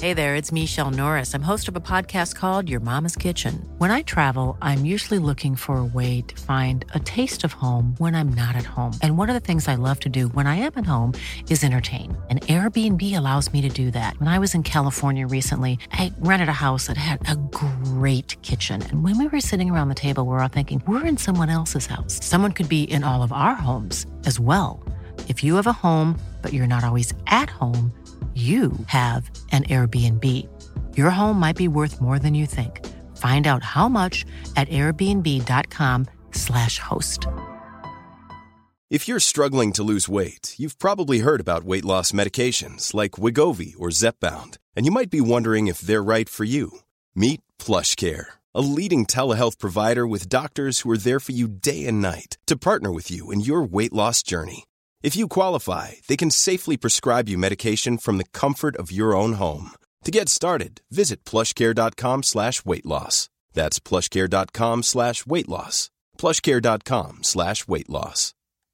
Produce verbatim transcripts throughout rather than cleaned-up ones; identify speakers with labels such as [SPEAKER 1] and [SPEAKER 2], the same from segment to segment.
[SPEAKER 1] Hey there, it's Michelle Norris. I'm host of a podcast called Your Mama's Kitchen. When I travel, I'm usually looking for a way to find a taste of home when I'm not at home. And one of the things I love to do when I am at home is entertain. And Airbnb allows me to do that. When I was in California recently, I rented a house that had a great kitchen. And when we were sitting around the table, we were all thinking, we're in someone else's house. Someone could be in all of our homes as well. If you have a home, but you're not always at home, you have an Airbnb. Your home might be worth more than you think. Find out how much at airbnb.com slash host.
[SPEAKER 2] If you're struggling to lose weight, you've probably heard about weight loss medications like Wegovy or Zepbound, and you might be wondering if they're right for you. Meet PlushCare, a leading telehealth provider with doctors who are there for you day and night to partner with you in your weight loss journey. If you qualify, they can safely prescribe you medication from the comfort of your own home. To get started, visit plushcare.com slash weight loss. That's plushcare.com slash weight loss. plushcare.com slash weight loss.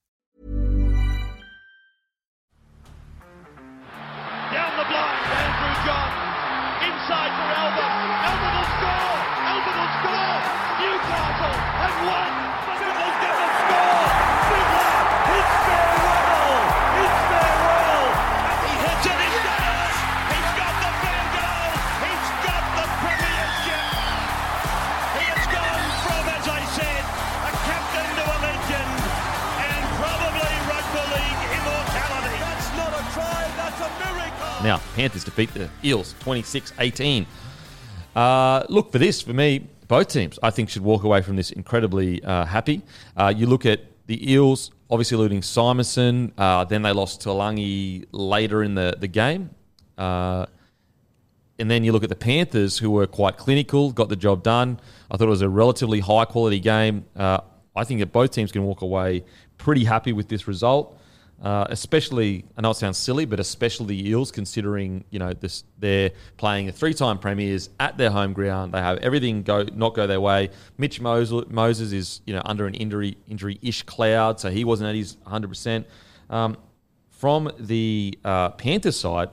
[SPEAKER 3] Down the blind, Andrew John. Inside for Elba. Elba will score. Elba will score. Newcastle have won. But it will never score. Fiddler, it's farewell. It's farewell. He hits it. He's got it. He's got the fair goal. He's got the premiership. He has gone from, as I said, a captain to a legend, and probably rugby league immortality. That's not a try. That's a miracle.
[SPEAKER 4] Now, Panthers defeat the Eels twenty-six eighteen. Uh, look, for this, for me, both teams, I think, should walk away from this incredibly uh, happy. Uh, you look at the Eels, obviously losing Simonson. Uh, then they lost Talangi later in the, the game. Uh, and then you look at the Panthers, who were quite clinical, got the job done. I thought it was a relatively high-quality game. Uh, I think that both teams can walk away pretty happy with this result. Uh, especially, I know it sounds silly, but especially the Eels, considering you know this, they're playing the three-time premiers at their home ground. They have everything go not go their way. Mitch Moses, Moses is you know under an injury injury-ish cloud, so he wasn't at his one hundred percent. Um, from the uh, Panthers side,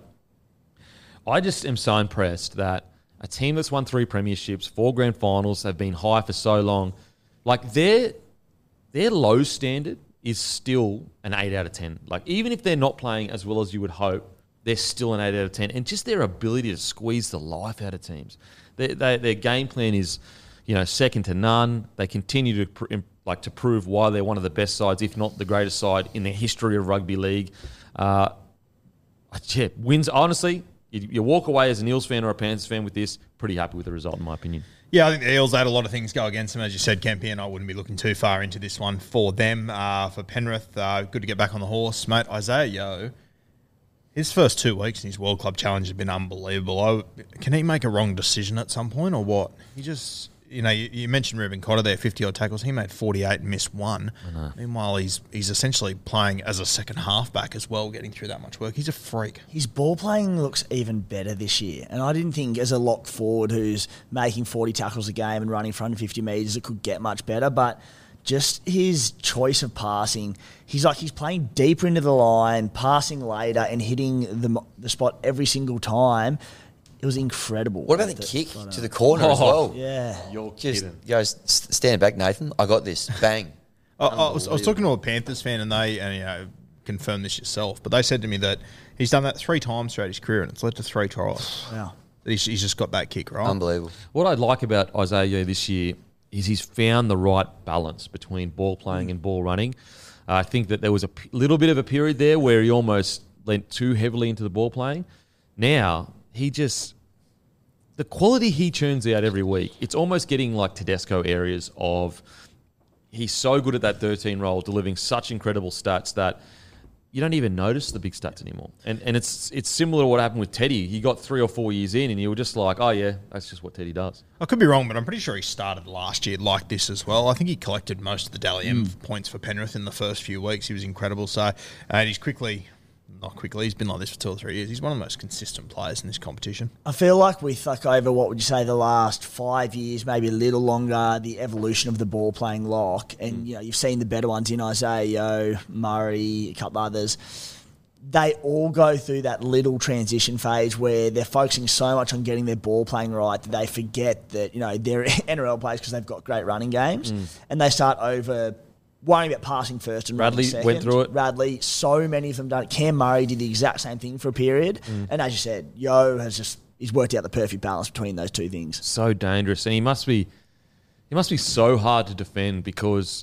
[SPEAKER 4] I just am so impressed that a team that's won three premierships, four grand finals, have been high for so long, like their their low standard is still an eight out of ten. Like, even if they're not playing as well as you would hope, they're still an eight out of ten. And just their ability to squeeze the life out of teams. They, they, their game plan is, you know, second to none. They continue to pr- like to prove why they're one of the best sides, if not the greatest side in the history of rugby league. Uh, yeah, wins, honestly, you, you walk away as an Eels fan or a Panthers fan with this, pretty happy with the result, in my opinion.
[SPEAKER 5] Yeah, I think the Eels had a lot of things go against them. As you said, Kempy, and I wouldn't be looking too far into this one for them. Uh, for Penrith, uh, good to get back on the horse. Mate, Isaiah Yeo, his first two weeks in his World Club Challenge have been unbelievable. I, can he make a wrong decision at some point or what? He just... You know, you, you mentioned Ruben Cotter there, fifty-odd tackles. He made forty-eight and missed one. Meanwhile, he's he's essentially playing as a second halfback as well, getting through that much work. He's a freak.
[SPEAKER 6] His ball playing looks even better this year. And I didn't think as a lock forward who's making forty tackles a game and running front fifty metres, it could get much better. But just his choice of passing, he's like he's playing deeper into the line, passing later and hitting the, the spot every single time. It was incredible.
[SPEAKER 7] What about the kick to the corner oh, as well?
[SPEAKER 6] Yeah.
[SPEAKER 7] You're Just kidding. Goes, stand back, Nathan. I got this. Bang.
[SPEAKER 5] I, I, was, I was talking to a Panthers fan and they, and, you know, confirmed this yourself, but they said to me that he's done that three times throughout his career and it's led to three tries.
[SPEAKER 6] Wow.
[SPEAKER 5] He's, he's just got that kick, right?
[SPEAKER 7] Unbelievable.
[SPEAKER 4] What I like about Isaiah Yeo this year is he's found the right balance between ball playing mm. and ball running. Uh, I think that there was a p- little bit of a period there where he almost lent too heavily into the ball playing. Now, he just... The quality he churns out every week, it's almost getting like Tedesco areas of he's so good at that thirteen role, delivering such incredible stats that you don't even notice the big stats anymore. And and it's it's similar to what happened with Teddy. He got three or four years in and you were just like, oh yeah, that's just what Teddy does.
[SPEAKER 5] I could be wrong, but I'm pretty sure he started last year like this as well. I think he collected most of the Dally M mm. points for Penrith in the first few weeks. He was incredible. So and he's quickly... Not quickly. He's been like this for two or three years. He's one of the most consistent players in this competition.
[SPEAKER 6] I feel like with like over, what would you say, the last five years, maybe a little longer, the evolution of the ball playing lock, and you know you've seen the better ones in Isaiah Yeo, Murray, a couple others. they all go through that little transition phase where they're focusing so much on getting their ball playing right that they forget that, you know, they're N R L players because they've got great running games, mm. and they start over worrying about passing first and
[SPEAKER 4] Radley
[SPEAKER 6] running second.
[SPEAKER 4] went through it.
[SPEAKER 6] Radley, so many of them done it. Cam Murray did the exact same thing for a period, mm. and as you said, Yo has just he's worked out the perfect balance between those two things.
[SPEAKER 4] So dangerous, and he must be he must be so hard to defend because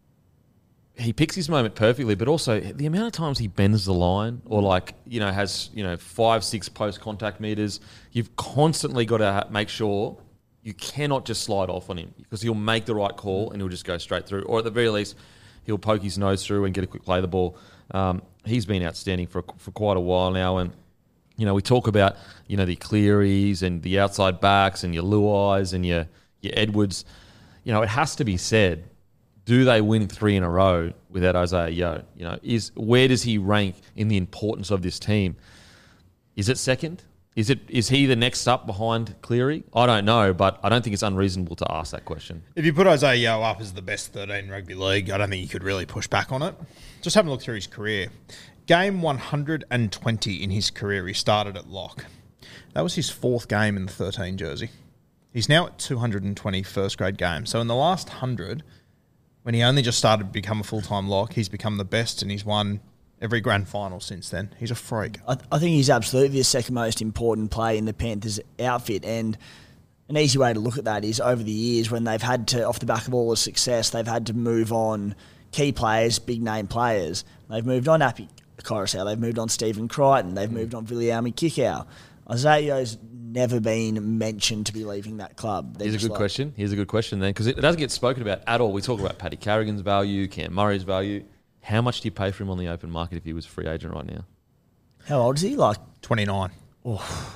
[SPEAKER 4] he picks his moment perfectly, but also the amount of times he bends the line or like, you know, has, you know, five, six post contact meters, you've constantly got to make sure you cannot just slide off on him because he'll make the right call and he'll just go straight through. Or at the very least, he'll poke his nose through and get a quick play of the ball. Um, he's been outstanding for for quite a while now. And, you know, we talk about, you know, the Clearys and the outside backs and your Luais and your, your Edwards. You know, it has to be said, do they win three in a row without Isaiah Yeo? You know, is where does he rank in the importance of this team? Is it second? Is it is he the next up behind Cleary? I don't know, but I don't think it's unreasonable to ask that question.
[SPEAKER 5] If you put Isaiah Yeo up as the best thirteen in rugby league, I don't think you could really push back on it. Just having a look through his career. Game one hundred twenty in his career, he started at lock. That was his fourth game in the thirteen jersey. He's now at two hundred twenty first grade games. So in the last one hundred, when he only just started to become a full-time lock, he's become the best and he's won every grand final since then. He's a freak.
[SPEAKER 6] I, I think he's absolutely the second most important play in the Panthers outfit, and an easy way to look at that is over the years when they've had to, off the back of all the success, they've had to move on key players, big-name players. They've moved on Api Koroisau, they've moved on Stephen Crichton, they've moved on Viliami Kikau. Isaiah's never been mentioned to be leaving that club. They're
[SPEAKER 4] Here's a good like, question. Here's a good question then, because it doesn't get spoken about at all. We talk about Paddy Carrigan's value, Cam Murray's value. How much do you pay for him on the open market if he was a free agent right now?
[SPEAKER 6] How old is he? Like
[SPEAKER 5] twenty-nine.
[SPEAKER 6] Oh,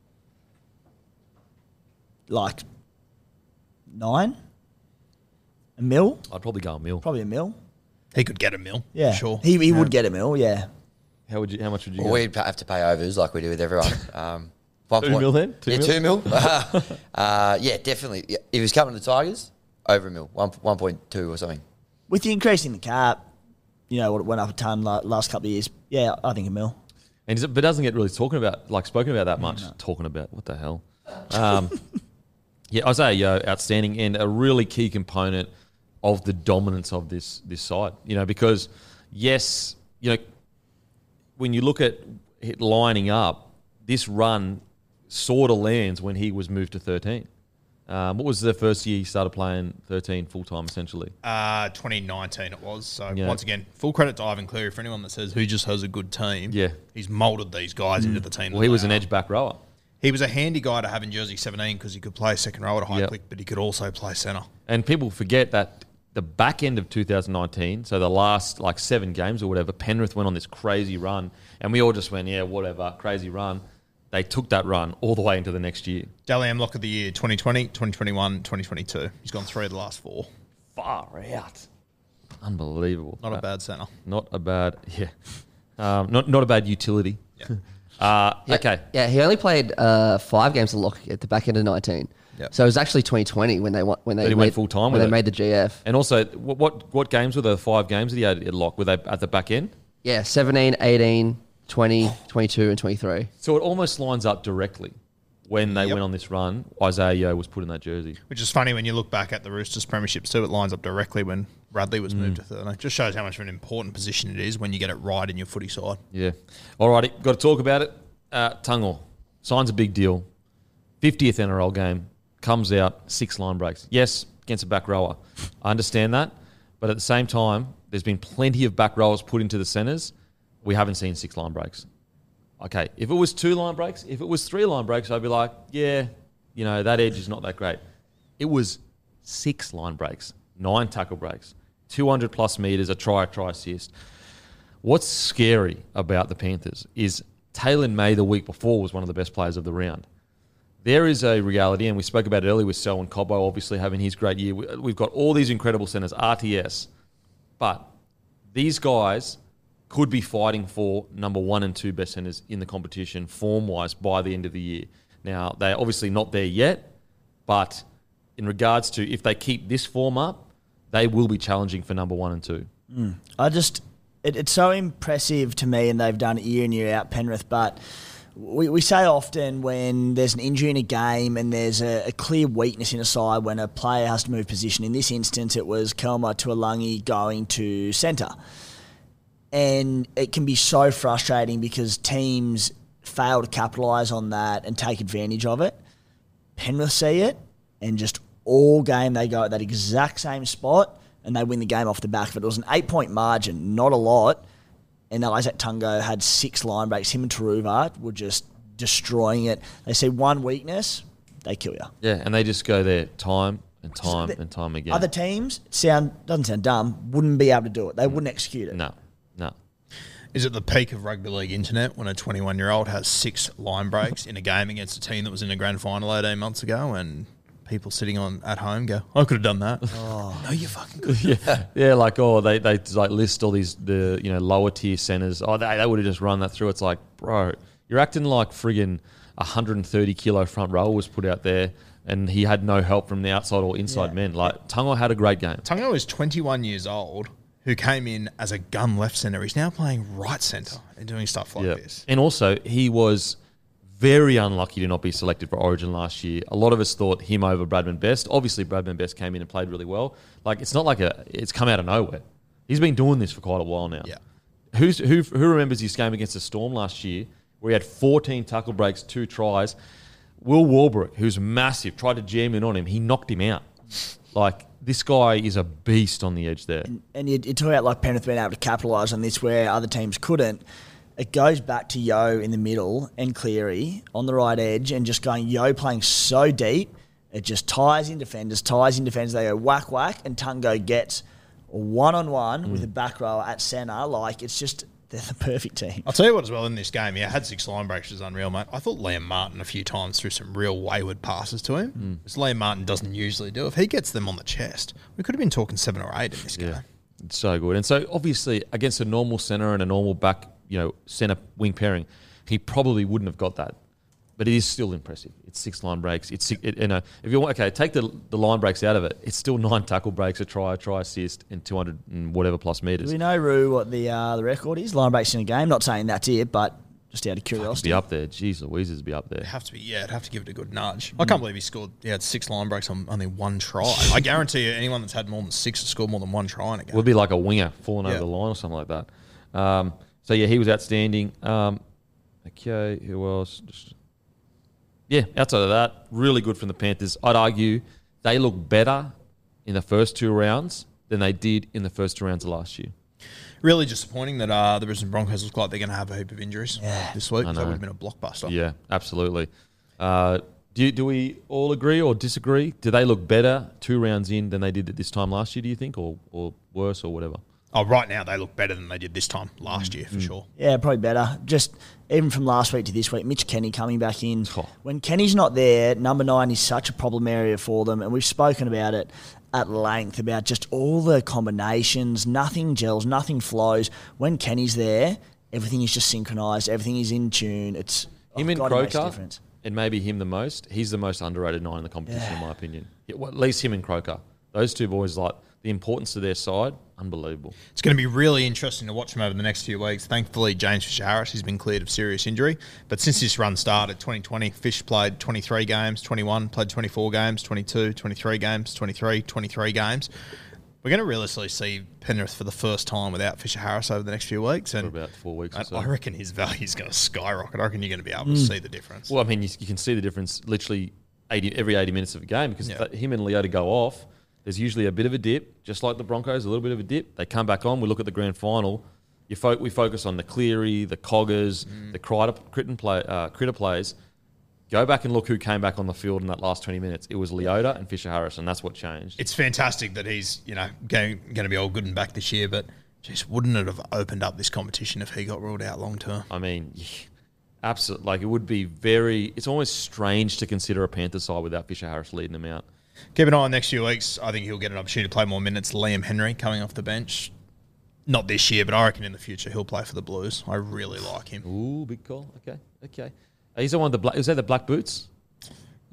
[SPEAKER 6] like nine? A mil?
[SPEAKER 4] I'd probably go a mil.
[SPEAKER 6] Probably a mil.
[SPEAKER 5] He could get a mil.
[SPEAKER 6] Yeah,
[SPEAKER 5] for sure.
[SPEAKER 6] He he
[SPEAKER 5] yeah.
[SPEAKER 6] would get a mil. Yeah.
[SPEAKER 4] How would you? How much would you?
[SPEAKER 7] Well,
[SPEAKER 4] go?
[SPEAKER 7] we'd have to pay overs like we do with everyone. Um, One
[SPEAKER 4] two
[SPEAKER 7] point,
[SPEAKER 4] mil then? Two
[SPEAKER 7] yeah,
[SPEAKER 4] mil?
[SPEAKER 7] two mil. uh, yeah, definitely. Yeah, if he was coming to the Tigers, over a mil, one one point two or something.
[SPEAKER 6] With the increase in the cap, you know, what it went up a ton last couple of years. Yeah, I think a mil.
[SPEAKER 4] And is it, but doesn't get really talking about like spoken about that much. No. Talking about what the hell? Um, yeah, Isaiah Yeo, outstanding and a really key component of the dominance of this this side. You know, because yes, you know, when you look at it lining up, this run sort of lands when he was moved to thirteen. Um, what was the first year he started playing thirteen full-time, essentially?
[SPEAKER 5] Uh, twenty nineteen it was. So,
[SPEAKER 4] yeah.
[SPEAKER 5] once again, full credit to Ivan Cleary. For anyone that says who just has a good team,
[SPEAKER 4] yeah.
[SPEAKER 5] he's moulded these guys mm. into the team.
[SPEAKER 4] Well, he was an edge back rower.
[SPEAKER 5] He was a handy guy to have in jersey seventeen because he could play second row at a high yep. click, but he could also play centre.
[SPEAKER 4] And people forget that the back end of two thousand nineteen, so the last like seven games or whatever, Penrith went on this crazy run, and we all just went, yeah, whatever, crazy run. They took that run all the way into the next year.
[SPEAKER 5] Dally M Lock of the Year, twenty twenty, twenty twenty-one, twenty twenty-two. He's gone three of the last four.
[SPEAKER 4] Far out. Unbelievable.
[SPEAKER 5] Not a bad centre.
[SPEAKER 4] Not a bad, yeah. Um, not not a bad utility.
[SPEAKER 5] Yeah.
[SPEAKER 4] uh,
[SPEAKER 8] yeah,
[SPEAKER 4] okay.
[SPEAKER 8] Yeah, he only played uh, five games of lock at the back end of nineteen. Yep. So it was actually twenty twenty when they when they
[SPEAKER 4] but he
[SPEAKER 8] made,
[SPEAKER 4] went full time
[SPEAKER 8] when they
[SPEAKER 4] it.
[SPEAKER 8] made the G F.
[SPEAKER 4] And also, what, what what games were the five games that he had at lock? Were they at the back end?
[SPEAKER 8] Yeah, seventeen, eighteen, twenty, twenty-two, and twenty-three.
[SPEAKER 4] So it almost lines up directly when they yep. went on this run. Isaiah Yeo was put in that jersey,
[SPEAKER 5] which is funny when you look back at the Roosters premierships too. It lines up directly when Radley was mm. moved to third. It just shows how much of an important position it is when you get it right in your footy side.
[SPEAKER 4] Yeah. All righty, got to talk about it. Uh, Tungor signs a big deal. fiftieth N R L game. Comes out, six line breaks. Yes, against a back rower. I understand that. But at the same time, there's been plenty of back rowers put into the centres. We haven't seen six line breaks. Okay, if it was two line breaks, if it was three line breaks, I'd be like, yeah, you know, that edge is not that great. It was six line breaks, nine tackle breaks, two hundred plus metres, a try, a try assist. What's scary about the Panthers is Taylor May the week before was one of the best players of the round. There is a reality, and we spoke about it earlier with Selwyn Cobbo obviously having his great year. We've got all these incredible centres, R T S, but these guys could be fighting for number one and two best centres in the competition form-wise by the end of the year. Now, they're obviously not there yet, but in regards to if they keep this form up, they will be challenging for number one and two.
[SPEAKER 6] Mm. I just, it, it's so impressive to me, and they've done it year in, year out, Penrith, but we, we say often when there's an injury in a game and there's a, a clear weakness in a side when a player has to move position. In this instance, it was Kelma Tuolangi going to centre. And it can be so frustrating because teams fail to capitalise on that and take advantage of it. Penrith see it, and just all game they go at that exact same spot and they win the game off the back of it. It was an eight-point margin, not a lot. And Isaac Tungo had six line breaks. Him and Taruva were just destroying it. They see one weakness, they kill you.
[SPEAKER 4] Yeah, and they just go there time and time
[SPEAKER 6] So the-
[SPEAKER 4] and time again.
[SPEAKER 6] Other teams, sound doesn't sound dumb, wouldn't be able to do it. They wouldn't execute it.
[SPEAKER 4] No, no.
[SPEAKER 5] Is it the peak of rugby league internet when a twenty-one-year-old has six line breaks in a game against a team that was in a grand final eighteen months ago, and people sitting on at home go, I could have done that. Oh. No, you fucking could.
[SPEAKER 4] yeah, yeah. Like, oh, they they like list all these the you know lower tier centers. Oh, they they would have just run that through. It's like, bro, you're acting like friggin' one hundred thirty kilo front row was put out there, and he had no help from the outside or inside
[SPEAKER 6] Yeah.
[SPEAKER 4] men. Like, Tungo had a great game.
[SPEAKER 5] Tungo is twenty-one years old, who came in as a gun left centre. He's now playing right centre and doing stuff like
[SPEAKER 4] Yeah.
[SPEAKER 5] this.
[SPEAKER 4] And also, he was very unlucky to not be selected for Origin last year. A lot of us thought him over Bradman Best. Obviously, Bradman Best came in and played really well. Like, it's not like a it's come out of nowhere. He's been doing this for quite a while now.
[SPEAKER 5] Yeah.
[SPEAKER 4] Who's, who who remembers his game against the Storm last year where he had fourteen tackle breaks, two tries? Will Warbrick, who's massive, tried to jam in on him. He knocked him out. Like, this guy is a beast on the edge there.
[SPEAKER 6] And you, you talk about like Penrith being able to capitalise on this where other teams couldn't. It goes back to Yo in the middle and Cleary on the right edge and just going Yo playing so deep, it just ties in defenders, ties in defenders. They go whack, whack, and Tungo gets a one-on-one
[SPEAKER 4] Mm.
[SPEAKER 6] with a back rower at centre. Like, it's just, they're the perfect team.
[SPEAKER 5] I'll tell you what as well in this game, yeah, had six line breaks, which is unreal, mate. I thought Liam Martin a few times threw some real wayward passes to him,
[SPEAKER 4] Mm.
[SPEAKER 5] which Liam Martin doesn't usually do. If he gets them on the chest, we could have been talking seven or eight in this game.
[SPEAKER 4] Yeah, it's so good. And so, obviously, against a normal centre and a normal back, you know, centre wing pairing, he probably wouldn't have got that. But it is still impressive. It's six line breaks. It's six, it, you know, if you want, okay, take the the line breaks out of it. It's still nine tackle breaks, a try, a try assist, and two hundred and whatever plus
[SPEAKER 6] Do
[SPEAKER 4] meters.
[SPEAKER 6] we know, Roo, what the uh, the record is? Line breaks in a game. Not saying that's it, but just out of curiosity.
[SPEAKER 4] Be up there. Jeez Louise, it'd be up there.
[SPEAKER 5] It'd have to be, yeah, it'd have to give it a good nudge.
[SPEAKER 4] Mm.
[SPEAKER 5] I can't believe he scored, he had six line breaks on only one try. I guarantee you anyone that's had more than six has scored more than one try in a game.
[SPEAKER 4] Would be like a winger falling
[SPEAKER 5] Yeah.
[SPEAKER 4] over the line or something like that. Um, so yeah, he was outstanding. Um, okay, who else? Just, yeah, outside of that, really good from the Panthers. I'd argue they look better in the first two rounds than they did in the first two rounds of last year.
[SPEAKER 5] Really disappointing that uh, the Brisbane Broncos look like they're going to have a heap of injuries this week.
[SPEAKER 4] I
[SPEAKER 5] That
[SPEAKER 4] know.
[SPEAKER 5] would have been a blockbuster.
[SPEAKER 4] Yeah, absolutely. Uh, do you, do we all agree or disagree? Do they look better two rounds in than they did at this time last year? Do you think, or or worse, or whatever?
[SPEAKER 5] Oh, right now they look better than they did this time last
[SPEAKER 4] Mm.
[SPEAKER 5] year for sure.
[SPEAKER 6] Yeah, probably better. Just even from last week to this week, Mitch Kenny coming back in.
[SPEAKER 4] Oh.
[SPEAKER 6] When Kenny's not there, number nine is such a problem area for them, and we've spoken about it at length about just all the combinations. Nothing gels, nothing flows. When Kenny's there, everything is just synchronised. Everything is in tune. It's
[SPEAKER 4] Him
[SPEAKER 6] oh,
[SPEAKER 4] and
[SPEAKER 6] God, it makes a
[SPEAKER 4] Croker,
[SPEAKER 6] difference.
[SPEAKER 4] and maybe him the most. He's the most underrated nine in the competition, in my opinion. Yeah, well, at least him and Croker. Those two boys, like the importance to their side, unbelievable.
[SPEAKER 5] It's going to be really interesting to watch them over the next few weeks. Thankfully, James Fisher-Harris has been cleared of serious injury. But since this run started, twenty twenty, Fish played twenty-three games, twenty-one, played twenty-four games, twenty-two, twenty-three games, twenty-three, twenty-three games. We're going to realistically see Penrith for the first time without Fisher-Harris over the next few weeks. And
[SPEAKER 4] For about four weeks or
[SPEAKER 5] I,
[SPEAKER 4] so.
[SPEAKER 5] I reckon his value is going to skyrocket. I reckon you're going to be able to see the difference.
[SPEAKER 4] Well, I mean, you, you can see the difference literally eighty, every eighty minutes of a game because
[SPEAKER 5] Yeah.
[SPEAKER 4] if him and Leota go off, there's usually a bit of a dip, just like the Broncos, a little bit of a dip. They come back on. We look at the grand final. You fo- we focus on the Cleary, the Coggers, the Critter, Critter, play, uh, Critter plays. Go back and look who came back on the field in that last twenty minutes. It was Leota and Fisher-Harris, and that's what changed.
[SPEAKER 5] It's fantastic that he's, you know, going, going to be all good and back this year, but just wouldn't it have opened up this competition if he got ruled out long term?
[SPEAKER 4] I mean, absolutely. Like, it would be very... It's almost strange to consider a Panthers side without Fisher-Harris leading them out.
[SPEAKER 5] Keep an eye on next few weeks. I think he'll get an opportunity to play more minutes. Liam Henry coming off the bench. Not this year, but I reckon in the future he'll play for the Blues. I really like him.
[SPEAKER 4] Ooh, big call. Okay, okay. Uh, He's the one with the black... Is that the black boots?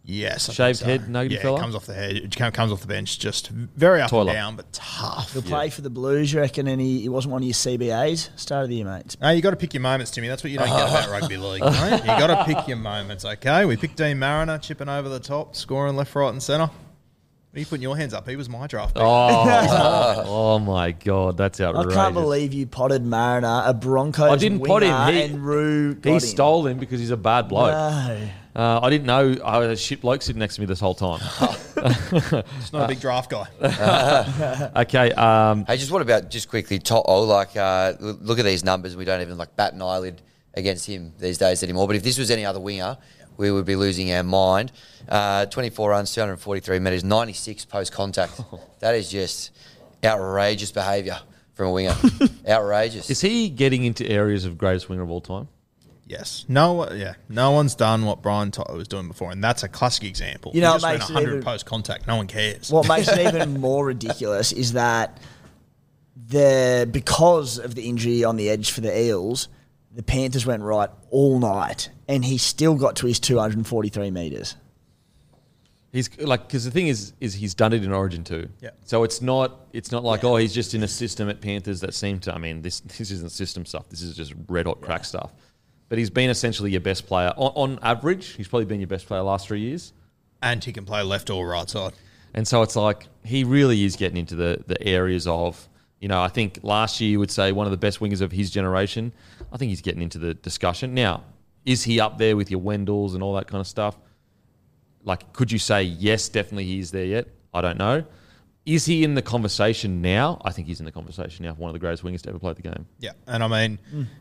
[SPEAKER 5] Yes. I
[SPEAKER 4] Shaved
[SPEAKER 5] think so.
[SPEAKER 4] head, nuggety
[SPEAKER 5] yeah,
[SPEAKER 4] fella?
[SPEAKER 5] comes off the head. It com- comes off the bench. Just very up
[SPEAKER 4] Toilet.
[SPEAKER 5] and down, but tough.
[SPEAKER 6] He'll play for the Blues, you reckon, and he, he wasn't one of your C B As? Start of the year, mate.
[SPEAKER 5] No, you got to pick your moments, Timmy. That's what you don't get about rugby league, mate. You got to pick your moments, okay? We picked Dean Mariner, chipping over the top, scoring left, right, and centre. What are you putting your hands up? He was my draft pick.
[SPEAKER 4] Oh, oh my God, that's
[SPEAKER 6] I
[SPEAKER 4] outrageous.
[SPEAKER 6] can't believe you potted Mariner, a Broncos
[SPEAKER 4] I didn't pot him.
[SPEAKER 6] winger,
[SPEAKER 4] He-
[SPEAKER 6] and Rue got
[SPEAKER 4] He
[SPEAKER 6] him.
[SPEAKER 4] stole him because he's a bad bloke.
[SPEAKER 6] No.
[SPEAKER 4] Uh, I didn't know I had a shit bloke sitting next to me this whole time.
[SPEAKER 5] It's not a big draft guy.
[SPEAKER 4] Okay, um,
[SPEAKER 7] Hey, just what about just quickly Toto? Like, uh, l- look at these numbers. We don't even like bat an eyelid against him these days anymore. But if this was any other winger, we would be losing our mind. Uh, twenty-four runs, two hundred forty-three metres, ninety-six post contact. That is just outrageous behaviour from a winger. Outrageous.
[SPEAKER 4] is he getting into areas of greatest winger of all time?
[SPEAKER 5] Yes. No. Yeah. No one's done what Brian Toto was doing before, and that's a classic example.
[SPEAKER 6] You know,
[SPEAKER 5] he
[SPEAKER 6] it
[SPEAKER 5] just went
[SPEAKER 6] makes it
[SPEAKER 5] one hundred
[SPEAKER 6] even-
[SPEAKER 5] post contact. No one cares.
[SPEAKER 6] What makes it even more ridiculous is that the because of the injury on the edge for the Eels, the Panthers went right all night, and he still got to his two hundred forty-three metres.
[SPEAKER 4] He's like, because the thing is, is he's done it in Origin too.
[SPEAKER 5] Yeah.
[SPEAKER 4] So it's not, it's not like,
[SPEAKER 6] Yeah.
[SPEAKER 4] oh, he's just in a system at Panthers that seem to. I mean, this this isn't system stuff. This is just red hot crack stuff. But he's been essentially your best player on, on average. He's probably been your best player the last three years.
[SPEAKER 5] And he can play left or right side.
[SPEAKER 4] And so it's like he really is getting into the the areas of, you know, I think last year you would say one of the best wingers of his generation. I think he's getting into the discussion. Now, is he up there with your Wendells and all that kind of stuff? Like, could you say, yes, definitely he's there yet? I don't know. Is he in the conversation now? I think he's in the conversation now for one of the greatest wingers to ever play the game.
[SPEAKER 5] Yeah. And I mean,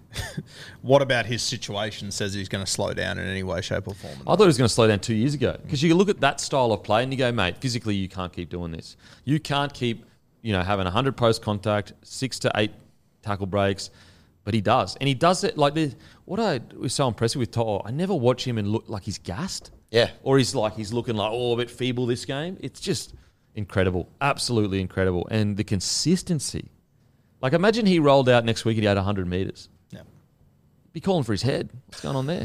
[SPEAKER 5] what about his situation says he's going to slow down in any way, shape, or form?
[SPEAKER 4] I thought he was going to slow down two years ago because you look at that style of play and you go, mate, physically you can't keep doing this. You can't keep, you know, having one hundred post contact, six to eight tackle breaks, but he does. And he does it like the what I was so impressive with Toto, I never watch him and look like he's gassed.
[SPEAKER 7] Yeah.
[SPEAKER 4] Or he's like, he's looking like, oh, a bit feeble this game. It's just incredible. Absolutely incredible. And the consistency. Like, imagine he rolled out next week and he had one hundred metres.
[SPEAKER 5] Yeah.
[SPEAKER 4] Be calling for his head. What's going on there?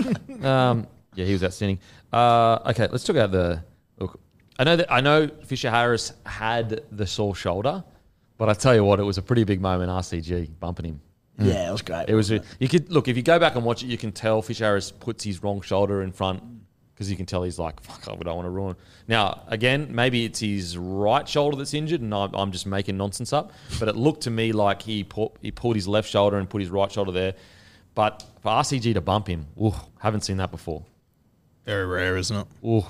[SPEAKER 4] um, yeah, he was outstanding. Uh, okay, let's talk about the look. I know that I know Fisher Harris had the sore shoulder, but I tell you what, it was a pretty big moment. R C G bumping him.
[SPEAKER 6] Yeah, it was great.
[SPEAKER 4] It was. A, you could look if you go back and watch it, you can tell Fisher Harris puts his wrong shoulder in front because you can tell he's like, "Fuck, I don't want to ruin." Now, again, maybe it's his right shoulder that's injured, and I'm, I'm just making nonsense up. But it looked to me like he put, he pulled his left shoulder and put his right shoulder there. But for R C G to bump him, ooh, haven't seen that before.
[SPEAKER 5] Very rare, isn't it?
[SPEAKER 4] Ooh.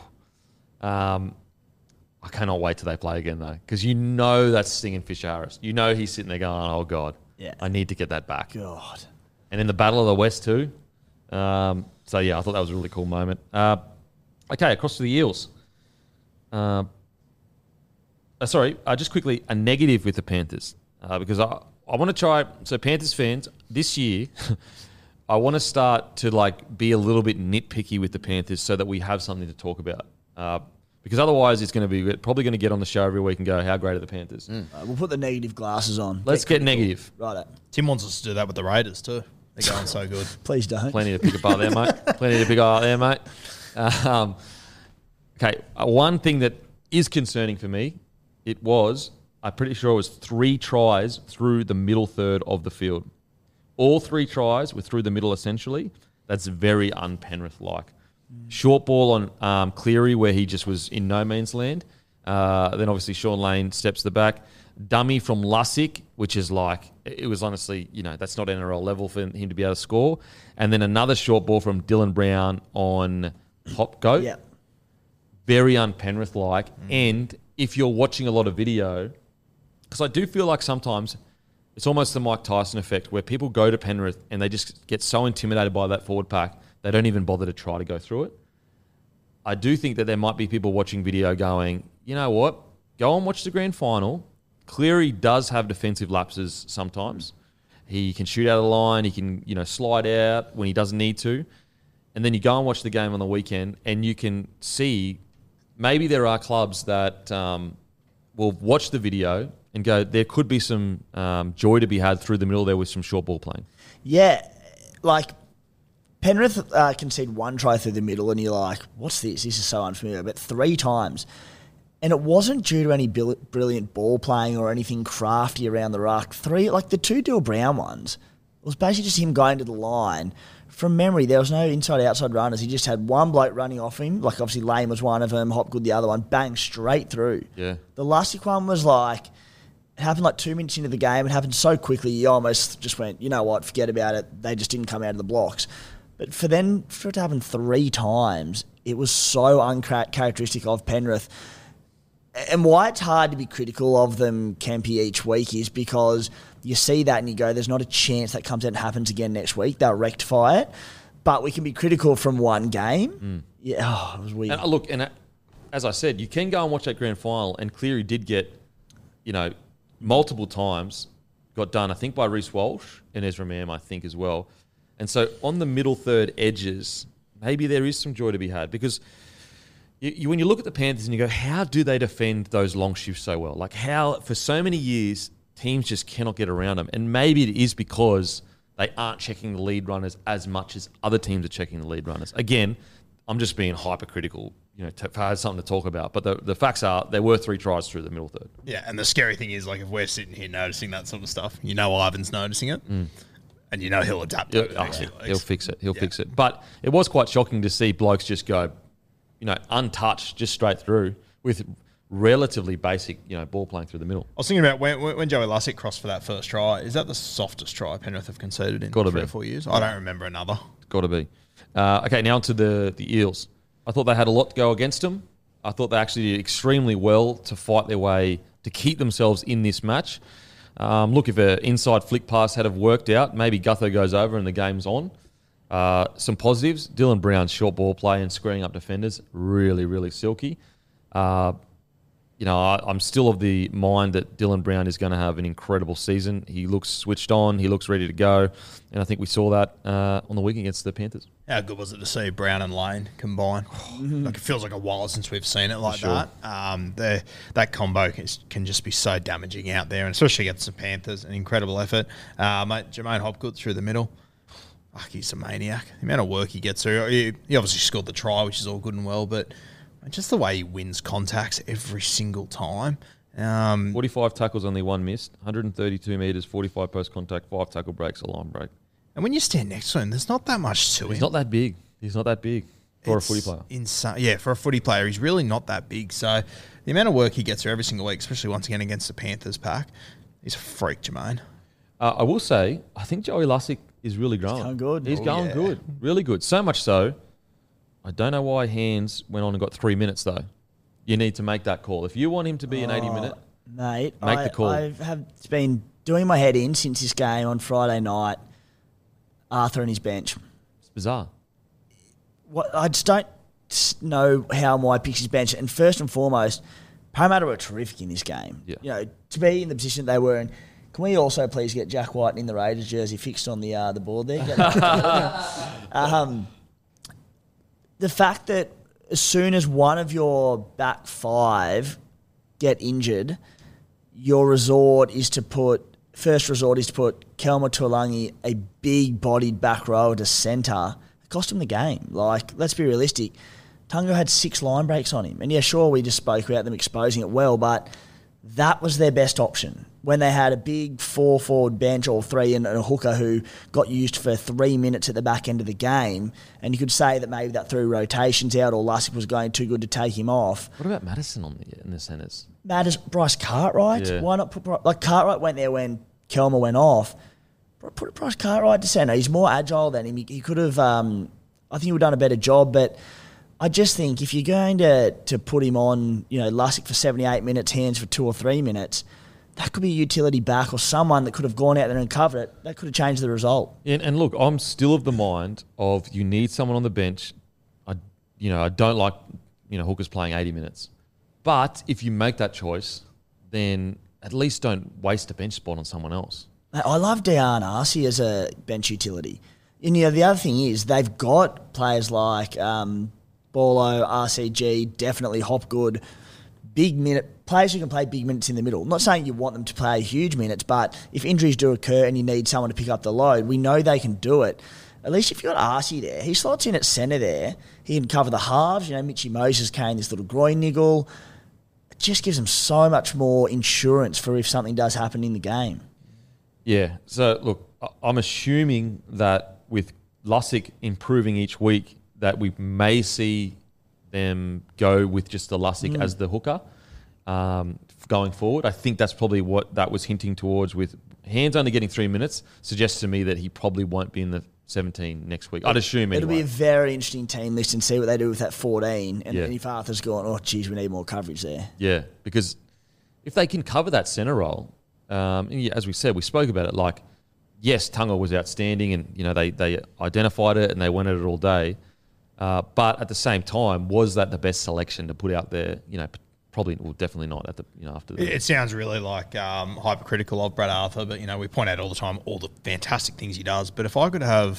[SPEAKER 4] Um, I cannot wait till they play again, though, because you know that's stinging Fisher Harris. You know he's sitting there going, oh, God,
[SPEAKER 6] Yeah.
[SPEAKER 4] I need to get that back.
[SPEAKER 6] God.
[SPEAKER 4] And in the Battle of the West, too. Um, so, yeah, I thought that was a really cool moment. Uh, okay, across to the Eels. Uh, uh, sorry, uh, just quickly, a negative with the Panthers, uh, because I, I want to try. So, Panthers fans, this year, I want to start to like be a little bit nitpicky with the Panthers so that we have something to talk about. Uh, because otherwise, it's going to be probably going to get on the show every week and go, "How great are the Panthers?"
[SPEAKER 6] Uh, we'll put the negative glasses on.
[SPEAKER 4] Let's get negative.
[SPEAKER 6] Right.
[SPEAKER 5] Tim wants us to do that with the Raiders too. They're going so good.
[SPEAKER 6] Please don't.
[SPEAKER 4] Plenty to pick apart there, mate. Plenty to pick apart there, mate. Um, okay, uh, one thing that is concerning for me, it was, I'm pretty sure it was three tries through the middle third of the field. All three tries were through the middle, essentially. That's very un-Penrith-like. Short ball on um, Cleary, where he just was in no man's land. Uh, then obviously Sean Lane steps the back. Dummy from Lussick, which is like, it was honestly, you know, that's not N R L level for him to be able to score. And then another short ball from Dylan Brown on Hop Goat.
[SPEAKER 6] Yeah.
[SPEAKER 4] Very un-Penrith-like. And if you're watching a lot of video, because I do feel like sometimes it's almost the Mike Tyson effect where people go to Penrith and they just get so intimidated by that forward pack, they don't even bother to try to go through it. I do think that there might be people watching video going, you know what, go and watch the grand final. Cleary does have defensive lapses sometimes. He can shoot out of the line. He can, you know, slide out when he doesn't need to. And then you go and watch the game on the weekend and you can see maybe there are clubs that um, will watch the video and go, there could be some um, joy to be had through the middle there with some short ball playing.
[SPEAKER 6] Yeah, like Penrith uh, concede one try through the middle, and you're like, what's this? This is so unfamiliar. But three times. And it wasn't due to any bil- brilliant ball playing or anything crafty around the ruck. Three, like the two Dill Brown ones, it was basically just him going to the line. From memory, there was no inside-outside runners. He just had one bloke running off him. Like, obviously, Lane was one of them, Hopgood the other one. Bang, straight through.
[SPEAKER 4] Yeah.
[SPEAKER 6] The Lussick one was like... It happened like two minutes into the game. It happened so quickly, you almost just went, you know what, forget about it. They just didn't come out of the blocks. But for then for it to happen three times, it was so uncharacteristic of Penrith. And why it's hard to be critical of them, Kempy, each week is because you see that and you go, there's not a chance that comes out and happens again next week. They'll rectify it. But we can be critical from one game. Mm. Yeah, oh, it was weird.
[SPEAKER 4] And uh, look, and uh, as I said, you can go and watch that grand final, and Cleary did get, you know, multiple times, got done, I think, by Reece Walsh and Ezra Mam, I think, as well. And so on the middle third edges, maybe there is some joy to be had because you, you, when you look at the Panthers and you go, how do they defend those long shifts so well? Like how, for so many years, teams just cannot get around them. And maybe it is because they aren't checking the lead runners as much as other teams are checking the lead runners. Again, I'm just being hypercritical, you know, to, to have something to talk about. But the, the facts are there were three tries through the middle third.
[SPEAKER 5] Yeah, and the scary thing is, like, if we're sitting here noticing that sort of stuff, you know Ivan's noticing it, mm. and you know he'll adapt
[SPEAKER 4] he'll,
[SPEAKER 5] over the next
[SPEAKER 4] oh,
[SPEAKER 5] few weeks.
[SPEAKER 4] He'll fix it. He'll
[SPEAKER 5] yeah.
[SPEAKER 4] fix it. But it was quite shocking to see blokes just go, you know, untouched, just straight through with relatively basic, you know, ball playing through the middle.
[SPEAKER 5] I was thinking about when, when Joey Lussick crossed for that first try. Is that the softest try Penrith have conceded in
[SPEAKER 4] Gotta
[SPEAKER 5] three
[SPEAKER 4] be.
[SPEAKER 5] or four years? I don't remember another.
[SPEAKER 4] Got to be. Uh, okay, now to the, the Eels. I thought they had a lot to go against them. I thought they actually did extremely well to fight their way, to keep themselves in this match. Um, look, if an inside flick pass had have worked out, maybe Gutho goes over and the game's on. Uh, some positives, Dylan Brown's short ball play and screwing up defenders, really, really silky. Uh, you know, I, I'm still of the mind that Dylan Brown is going to have an incredible season. He looks switched on. He looks ready to go. And I think we saw that uh, on the week against the Panthers.
[SPEAKER 5] How good was it to see Brown and Lane combine? Like, it feels like a while since we've seen it like
[SPEAKER 4] sure.
[SPEAKER 5] that. Um, that combo can, can just be so damaging out there, and especially against the Panthers. An incredible effort. Uh, mate, Jermaine Hopgood through the middle. Fuck, he's a maniac. The amount of work he gets through. He, he obviously scored the try, which is all good and well, but just the way he wins contacts every single time. Um,
[SPEAKER 4] forty-five tackles, only one missed. one hundred thirty-two metres, forty-five post contact, five tackle breaks, a line break.
[SPEAKER 5] And when you stand next to him, there's not that much to him.
[SPEAKER 4] He's not that big. He's not that big for
[SPEAKER 5] It's
[SPEAKER 4] a footy player.
[SPEAKER 5] Insane. Yeah, for a footy player, he's really not that big. So the amount of work he gets through every single week, especially once again against the Panthers pack, he's a freak, Jermaine.
[SPEAKER 4] Uh, I will say, I think Joey Lussick is really growing.
[SPEAKER 6] He's going good.
[SPEAKER 4] He's
[SPEAKER 6] Oh,
[SPEAKER 4] going
[SPEAKER 6] yeah.
[SPEAKER 4] good. Really good. So much so, I don't know why Hands went on and got three minutes, though. You need to make that call. If you want him to be an eighty-minute,
[SPEAKER 6] Mate,
[SPEAKER 4] Make
[SPEAKER 6] I,
[SPEAKER 4] the call.
[SPEAKER 6] I have been doing my head in since this game on Friday night. Arthur and his bench.
[SPEAKER 4] it's bizarre.
[SPEAKER 6] What I just don't s- know how my picks his bench. And first and foremost, Parramatta were terrific in this game.
[SPEAKER 4] Yeah.
[SPEAKER 6] You know, to be in the position they were in. Can we also please get Jack White in the Raiders jersey fixed on the uh, the board there? Get that. um, the fact that as soon as one of your back five get injured, your resort is to put first resort is to put Kelma Tuolangi, a big-bodied back rower, to centre. It cost him the game. Like, let's be realistic. Tungo had six line breaks on him. And, yeah, sure, we just spoke about them exposing it well, but that was their best option. When they had a big four-forward bench or three and a hooker who got used for three minutes at the back end of the game, and you could say that maybe that threw rotations out or Lussick was going too good to take him off.
[SPEAKER 4] What about Madison on the in the centres?
[SPEAKER 6] Matters Bryce Cartwright.
[SPEAKER 4] Yeah.
[SPEAKER 6] Why not put Bry- like Cartwright went there when Kelma went off. Put Bryce Cartwright to centre. He's more agile than him. He, he could have. Um, I think he would have done a better job. But I just think if you're going to to put him on, you know, Lussick for seventy-eight minutes, Hands for two or three minutes, that could be a utility back or someone that could have gone out there and covered it. That could have changed the result.
[SPEAKER 4] And, and look, I'm still of the mind of you need someone on the bench. I, you know, I don't like, you know, hookers playing eighty minutes. But if you make that choice, then at least don't waste a bench spot on someone else.
[SPEAKER 6] I love Dejan Arce as a bench utility. And, you know, the other thing is they've got players like um, Borlo, R C G, definitely Hopgood, big minute players who can play big minutes in the middle. I'm not saying you want them to play huge minutes, but if injuries do occur and you need someone to pick up the load, we know they can do it. At least if you've got Arcee there, he slots in at centre there. He can cover the halves. You know, Mitchy Moses came this little groin niggle. It just gives them so much more insurance for if something does happen in the game.
[SPEAKER 4] Yeah. So, look, I- I'm assuming that with Lussick improving each week, that we may see them go with just the Lussick mm. as the hooker um, going forward. I think that's probably what that was hinting towards with Hands only getting three minutes suggests to me that he probably won't be in the seventeen next week. I'd assume anyway.
[SPEAKER 6] It'll be a very interesting team list and see what they do with that fourteen. And,
[SPEAKER 4] Yeah.
[SPEAKER 6] and if Arthur's gone, oh, geez, we need more coverage there.
[SPEAKER 4] Yeah, because if they can cover that centre role, um, and yeah, as we said, we spoke about it, like, yes, Tunga was outstanding and, you know, they, they identified it and they went at it all day. Uh, but at the same time, was that the best selection to put out there? You know, probably, well, definitely not at the, you know, after the...
[SPEAKER 5] It sounds really like um, hypercritical of Brad Arthur, but, you know, we point out all the time all the fantastic things he does. But if I could have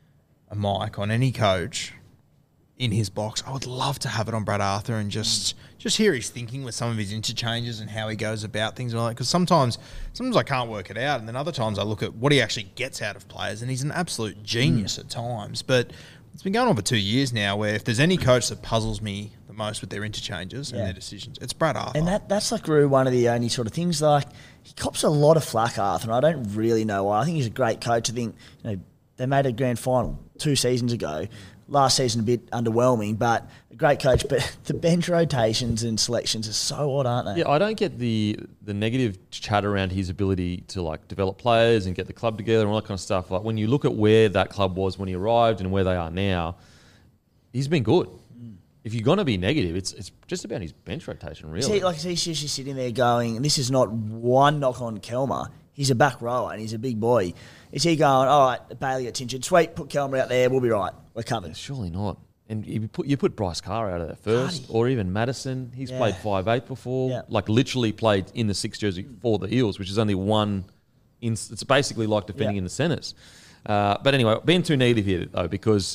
[SPEAKER 5] a mic on any coach in his box, I would love to have it on Brad Arthur and just just hear his thinking with some of his interchanges and how he goes about things. Because sometimes, sometimes I can't work it out, and then other times I look at what he actually gets out of players, and he's an absolute genius mm. at times. But it's been going on for two years now where if there's any coach that puzzles me the most with their interchanges
[SPEAKER 6] Yeah.
[SPEAKER 5] and their decisions, it's Brad Arthur.
[SPEAKER 6] And that that's like Roo, one of the only sort of things, like, he cops a lot of flack, Arthur, and I don't really know why. I think he's a great coach. I think, you know, they made a grand final two seasons ago. Last season a bit underwhelming, but a great coach. But the bench rotations and selections are so odd, aren't they?
[SPEAKER 4] Yeah, I don't get the the negative chat around his ability to, like, develop players and get the club together and all that kind of stuff. Like, when you look at where that club was when he arrived and where they are now, he's been good. Mm. If you're going to be negative, it's it's just about his bench rotation, really.
[SPEAKER 6] See, like, he's just sitting there going, and this is not one knock on Kelmer. He's a back rower and he's a big boy. Is he going, all right, Bailey gets injured, sweet, put Kelmer out there, we'll be right, we're covered?
[SPEAKER 4] Surely not. And you put you put Bryce Carr out of there first,
[SPEAKER 6] Cardi.
[SPEAKER 4] or even Madison. He's
[SPEAKER 6] Yeah.
[SPEAKER 4] played five eight before,
[SPEAKER 6] Yeah.
[SPEAKER 4] like literally played in the six jersey for the Eels, which is only one. In, it's basically like defending
[SPEAKER 6] Yeah.
[SPEAKER 4] in the centres. Uh, but anyway, being too negative here though, because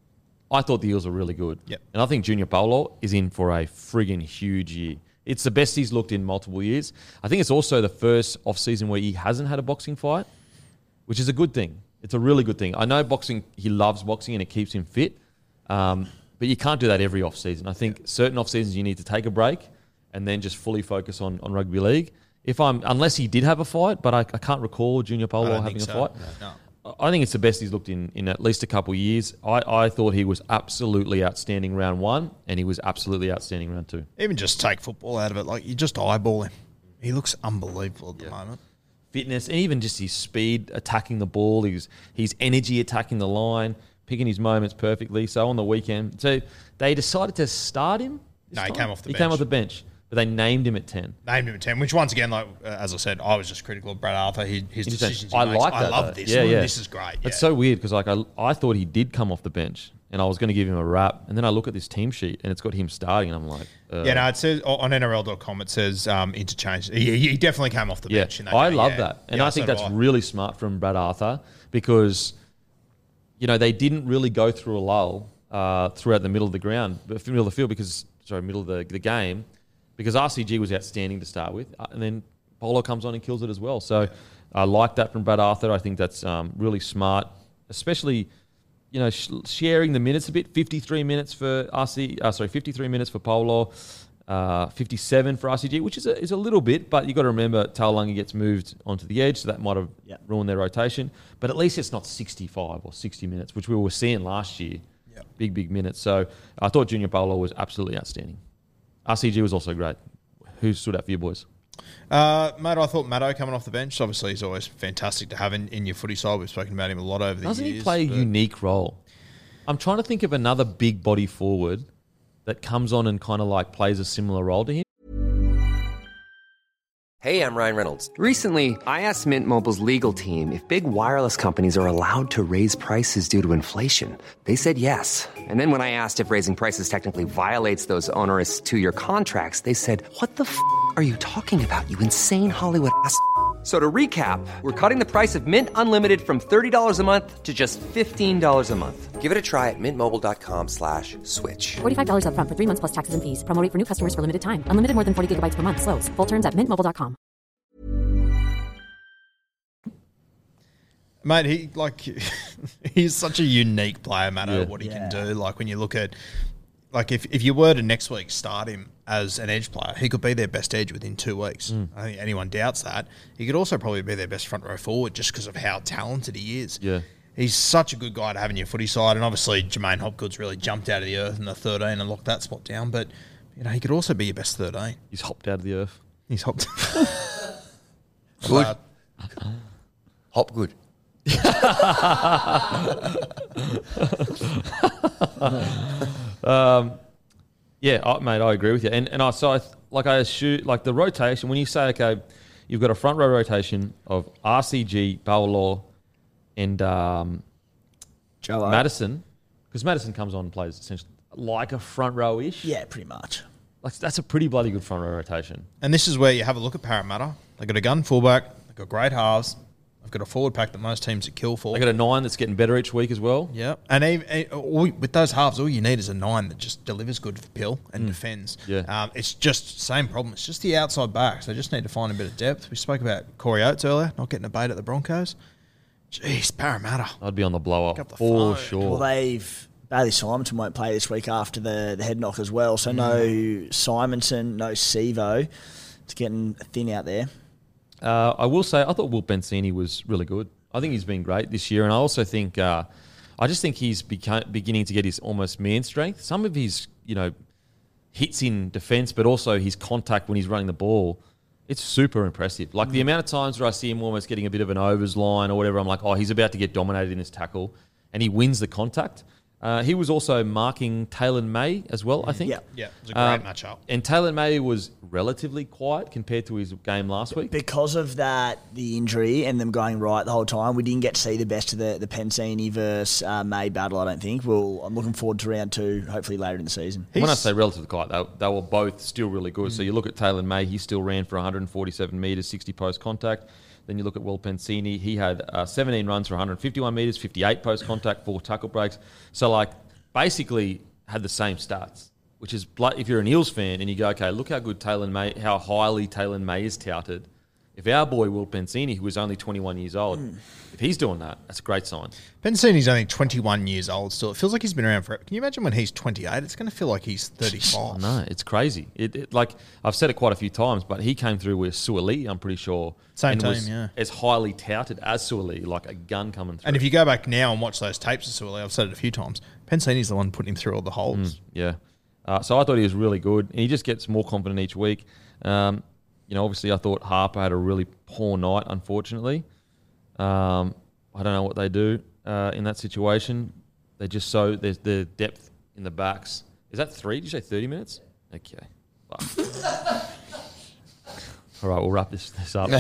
[SPEAKER 4] I thought the Eels were really good,
[SPEAKER 5] Yep.
[SPEAKER 4] and I think Junior Paulo is in for a friggin' huge year. It's the best he's looked in multiple years. I think it's also the first off season where he hasn't had a boxing fight, which is a good thing. It's a really good thing. I know boxing, he loves boxing and it keeps him fit, um, but you can't do that every off season. I think certain off seasons you need to take a break and then just fully focus on, on rugby league. If I'm, unless he did have a fight, but I, I can't recall Junior
[SPEAKER 5] I
[SPEAKER 4] Paulo
[SPEAKER 5] don't
[SPEAKER 4] having
[SPEAKER 5] think
[SPEAKER 4] a
[SPEAKER 5] so.
[SPEAKER 4] fight.
[SPEAKER 5] No.
[SPEAKER 4] I think it's the best he's looked in, in at least a couple of years. I, I thought he was absolutely outstanding round one, and he was absolutely outstanding round two.
[SPEAKER 5] Even just take football out of it, like, you just eyeball him. He looks unbelievable at the moment.
[SPEAKER 4] Fitness, and even just his speed attacking the ball, his his energy attacking the line, picking his moments perfectly. So on the weekend, so they decided to start him. this
[SPEAKER 5] No, he
[SPEAKER 4] time?
[SPEAKER 5] came off the
[SPEAKER 4] He
[SPEAKER 5] bench.
[SPEAKER 4] came off the bench, but they named him at ten.
[SPEAKER 5] Named him at ten, which once again, like uh, as I said, I was just critical of Brad Arthur. He, his
[SPEAKER 4] He said,
[SPEAKER 5] decisions he
[SPEAKER 4] I
[SPEAKER 5] makes.
[SPEAKER 4] like that.
[SPEAKER 5] I love
[SPEAKER 4] though.
[SPEAKER 5] this.
[SPEAKER 4] Yeah,
[SPEAKER 5] one.
[SPEAKER 4] yeah.
[SPEAKER 5] This is great.
[SPEAKER 4] It's
[SPEAKER 5] yeah.
[SPEAKER 4] so weird because like I, I thought he did come off the bench, and I was going to give him a rap, and then I look at this team sheet, and it's got him starting, and I'm like, uh,
[SPEAKER 5] Yeah, no, it says on N R L dot com it says um, interchange. He, he definitely came off the
[SPEAKER 4] yeah.
[SPEAKER 5] bench. In that
[SPEAKER 4] I
[SPEAKER 5] game,
[SPEAKER 4] love
[SPEAKER 5] yeah.
[SPEAKER 4] that, and
[SPEAKER 5] Yeah,
[SPEAKER 4] I think
[SPEAKER 5] so do
[SPEAKER 4] that's
[SPEAKER 5] I.
[SPEAKER 4] really smart from Brad Arthur because, you know, they didn't really go through a lull uh, throughout the middle of the ground, the middle of the field because sorry, middle of the, the game, because R C G was outstanding to start with, uh, and then Polo comes on and kills it as well. So I like that from Brad Arthur. I think that's um, really smart, especially, you know, sh- sharing the minutes a bit. fifty-three minutes for R C, uh, sorry, fifty-three minutes for Polo, uh, fifty-seven for R C G, which is a, is a little bit, but you got to remember Taulagi gets moved onto the edge, so that might have
[SPEAKER 6] Yeah.
[SPEAKER 4] ruined their rotation. But at least it's not sixty-five or sixty minutes, which we were seeing last year.
[SPEAKER 5] Yep.
[SPEAKER 4] Big, big minutes. So I thought Junior Paulo was absolutely outstanding. R C G was also great. Who stood out for you boys?
[SPEAKER 5] Uh, mate, I thought Maddo coming off the bench. Obviously, he's always fantastic to have in, in your footy side. We've spoken about him a lot over the
[SPEAKER 4] Doesn't
[SPEAKER 5] years.
[SPEAKER 4] he play a
[SPEAKER 5] but-
[SPEAKER 4] unique role? I'm trying to think of another big body forward that comes on and kind of like plays a similar role to him.
[SPEAKER 9] Hey, I'm Ryan Reynolds. Recently, I asked Mint Mobile's legal team if big wireless companies are allowed to raise prices due to inflation. They said yes. And then when I asked if raising prices technically violates those onerous two-year contracts, they said, "What the f*** are you talking about, you insane Hollywood ass?" So to recap, we're cutting the price of Mint Unlimited from thirty dollars a month to just fifteen dollars a month. Give it a try at mintmobile.com slash switch.
[SPEAKER 10] forty-five dollars up front for three months plus taxes and fees. Promo rate for new customers for limited time. Unlimited more than forty gigabytes per month. Slows full terms at mint mobile dot com.
[SPEAKER 5] Mate, he like he's such a unique player, matter
[SPEAKER 4] Yeah.
[SPEAKER 5] what he
[SPEAKER 6] Yeah.
[SPEAKER 5] can do. Like when you look at, like if, if you were to next week start him as an edge player, he could be their best edge within two weeks.
[SPEAKER 4] Mm.
[SPEAKER 5] I think anyone doubts that. He could also probably be their best front row forward just because of how talented he is.
[SPEAKER 4] Yeah.
[SPEAKER 5] He's such a good guy to have in your footy side, and obviously Jermaine Hopgood's really jumped out of the earth in the thirteen and locked that spot down. But you know he could also be your best thirteen.
[SPEAKER 4] He's hopped out of the earth.
[SPEAKER 5] He's hopped.
[SPEAKER 7] Good. Hop good.
[SPEAKER 4] um, yeah, I, mate, I agree with you. And and I so I, th- like I assume like the rotation when you say okay, you've got a front row rotation of R C G, Bowlaw, and um,
[SPEAKER 6] Joe
[SPEAKER 4] Madison, because Madison comes on and plays essentially like a front row ish.
[SPEAKER 6] Yeah, pretty much.
[SPEAKER 4] Like that's a pretty bloody good front row rotation.
[SPEAKER 5] And this is where you have a look at Parramatta. They've got a gun fullback. They've got great halves. They've got a forward pack that most teams would kill for.
[SPEAKER 4] They got a nine that's getting better each week as well.
[SPEAKER 5] Yeah, and even, eh, all, with those halves, all you need is a nine that just delivers good for pill and
[SPEAKER 4] Mm.
[SPEAKER 5] defends.
[SPEAKER 4] Yeah.
[SPEAKER 5] um, it's just same problem. It's just the outside backs. They just need to find a bit of depth. We spoke about Corey Oates earlier, not getting a bait at the Broncos. Jeez, Parramatta.
[SPEAKER 4] I'd be on the blower
[SPEAKER 5] Pick up the
[SPEAKER 4] for
[SPEAKER 5] phone.
[SPEAKER 4] sure.
[SPEAKER 6] Well, they've Bailey Simonson won't play this week after the, the head knock as well. So no Simonson, no Sevo. It's getting thin out there.
[SPEAKER 4] Uh, I will say, I thought Will Bensini was really good. I think he's been great this year, and I also think, uh, I just think he's beca- beginning to get his almost man strength. Some of his, you know, hits in defence, but also his contact when he's running the ball, it's super impressive. Like the amount of times where I see him almost getting a bit of an overs line or whatever, I'm like, oh, he's about to get dominated in this tackle, and he wins the contact. Uh, he was also marking Taylor May as well, I think.
[SPEAKER 6] Yeah.
[SPEAKER 5] Yeah, it was a great
[SPEAKER 4] Um,
[SPEAKER 5] matchup.
[SPEAKER 4] And Taylor May was relatively quiet compared to his game last week.
[SPEAKER 6] Because of that, the injury and them going right the whole time, we didn't get to see the best of the, the Pensini versus uh, May battle, I don't think. Well, I'm looking forward to round two, hopefully later in the season.
[SPEAKER 4] When I say relatively quiet, they, they were both still really good. So you look at Taylor May, he still ran for one hundred forty-seven metres, sixty post contact. Then you look at Will Pensini, he had uh, seventeen runs for one hundred fifty-one metres, fifty-eight post contact, four tackle breaks. So like basically had the same stats, which is blo- if you're an Eels fan and you go, okay, look how good Taylor May, how highly Taylor May is touted. If our boy Will Pensini, who was only twenty-one years old,
[SPEAKER 6] Mm.
[SPEAKER 4] if he's doing that, that's a great sign.
[SPEAKER 5] Pensini's only twenty-one years old still. It feels like he's been around forever. Can you imagine when he's twenty-eight? It's going to feel like he's thirty-five.
[SPEAKER 4] No, it's crazy. It, it like I've said it quite a few times, but he came through with Suoli, I'm pretty sure.
[SPEAKER 5] Same
[SPEAKER 4] and
[SPEAKER 5] team,
[SPEAKER 4] was
[SPEAKER 5] yeah.
[SPEAKER 4] as highly touted as Suoli, like a gun coming through.
[SPEAKER 5] And if you go back now and watch those tapes of Suoli, I've said it a few times, Pensini's the one putting him through all the holes.
[SPEAKER 4] Mm, yeah. Uh, so I thought he was really good. And he just gets more confident each week. Um, you know, obviously I thought Harper had a really poor night, unfortunately. Um, I don't know what they do uh, in that situation. They just so there's the depth in the backs. Is that three? Did you say thirty minutes? Okay. Wow. All right, we'll wrap this, this up.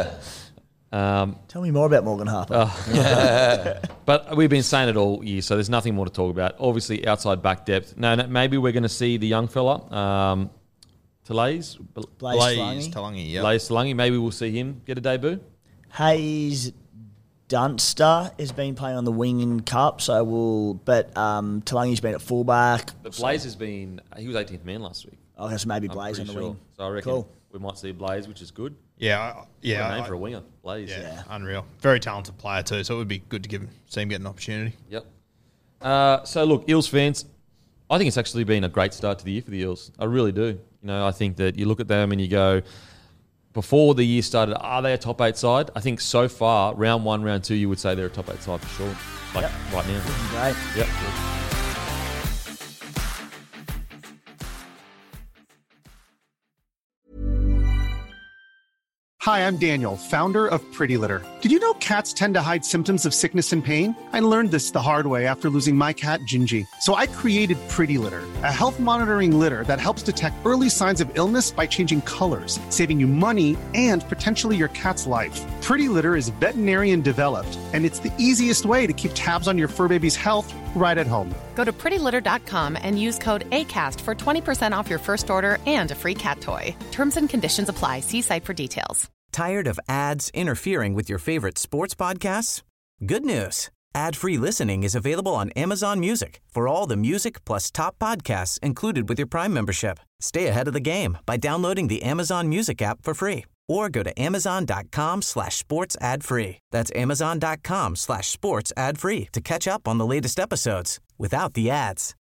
[SPEAKER 4] Um,
[SPEAKER 6] Tell me more about Morgan Harper.
[SPEAKER 4] Oh. But we've been saying it all year, so there's nothing more to talk about. Obviously, outside back depth. No, no maybe we're going to see the young fella, um, Talays.
[SPEAKER 6] Blaze
[SPEAKER 5] Blaze
[SPEAKER 6] Talangi.
[SPEAKER 5] Talangi, yeah.
[SPEAKER 4] Blaze Talangi. Maybe we'll see him get a debut.
[SPEAKER 6] Hayes Dunster has been playing on the wing in Cup, so we'll. But um, Talangi's been at fullback.
[SPEAKER 4] But Blaze has been, he was eighteenth man last week.
[SPEAKER 6] Okay, so maybe
[SPEAKER 4] I'm
[SPEAKER 6] Blaze on
[SPEAKER 4] pretty
[SPEAKER 6] the
[SPEAKER 4] sure.
[SPEAKER 6] wing.
[SPEAKER 4] So I reckon
[SPEAKER 6] Cool.
[SPEAKER 4] we might see Blaze, which is good.
[SPEAKER 5] Yeah, I- yeah.
[SPEAKER 4] What a name
[SPEAKER 5] I-
[SPEAKER 4] for a winger, Blaze.
[SPEAKER 5] Yeah, unreal. Very talented player too, so it would be good to give him, see him get an opportunity.
[SPEAKER 4] Yep. Uh, so look, Eels fans, I think it's actually been a great start to the year for the Eels. I really do. You know, I think that you look at them and you go, before the year started, are they a top eight side? I think so far, round one, round two, you would say they're a top eight side for sure. Like
[SPEAKER 6] Yep.
[SPEAKER 4] right now.
[SPEAKER 6] Great.
[SPEAKER 4] Yep.
[SPEAKER 11] Hi, I'm Daniel, founder of Pretty Litter. Did you know cats tend to hide symptoms of sickness and pain? I learned this the hard way after losing my cat, Gingy. So I created Pretty Litter, a health monitoring litter that helps detect early signs of illness by changing colors, saving you money and potentially your cat's life. Pretty Litter is veterinarian developed, and it's the easiest way to keep tabs on your fur baby's health right at home.
[SPEAKER 12] Go to pretty litter dot com and use code ACAST for twenty percent off your first order and a free cat toy. Terms and conditions apply. See site for details.
[SPEAKER 13] Tired of ads interfering with your favorite sports podcasts? Good news. Ad-free listening is available on Amazon Music for all the music plus top podcasts included with your Prime membership. Stay ahead of the game by downloading the Amazon Music app for free or go to amazon.com slash sports ad free. That's amazon.com slash sports ad free to catch up on the latest episodes without the ads.